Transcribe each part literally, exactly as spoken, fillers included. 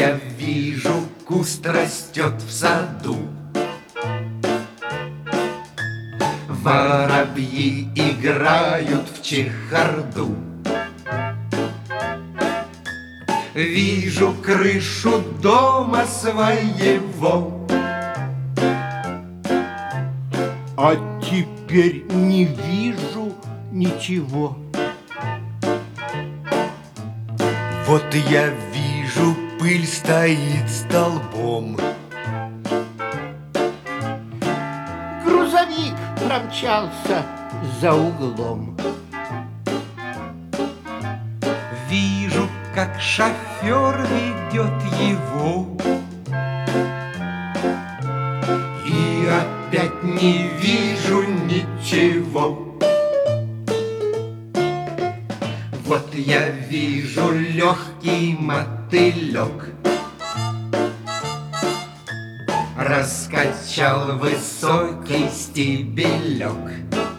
я вижу, куст растет в саду. Воробьи играют в чехарду. Вижу крышу дома своего. А теперь не вижу ничего. Вот я вижу, пыль стоит столбом. Грузовик промчался за углом. Вижу, как шофер ведет его. И опять не вижу ничего. Вот я вижу легкий мотылек. Раскачал высокий стебелек.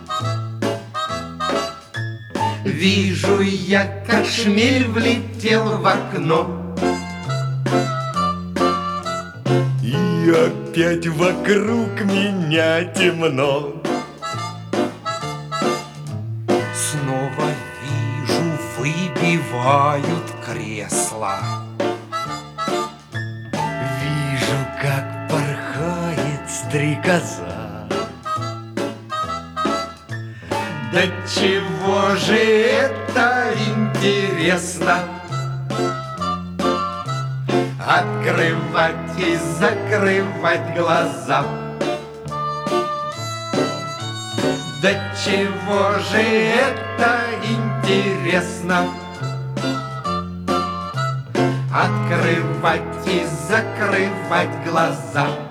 Вижу я, как шмель влетел в окно. И опять вокруг меня темно. Снова вижу, выбивают кресла. Вижу, как порхает стрекоза. Да чего же это интересно? Открывать и закрывать глаза. Да чего же это интересно? Открывать и закрывать глаза.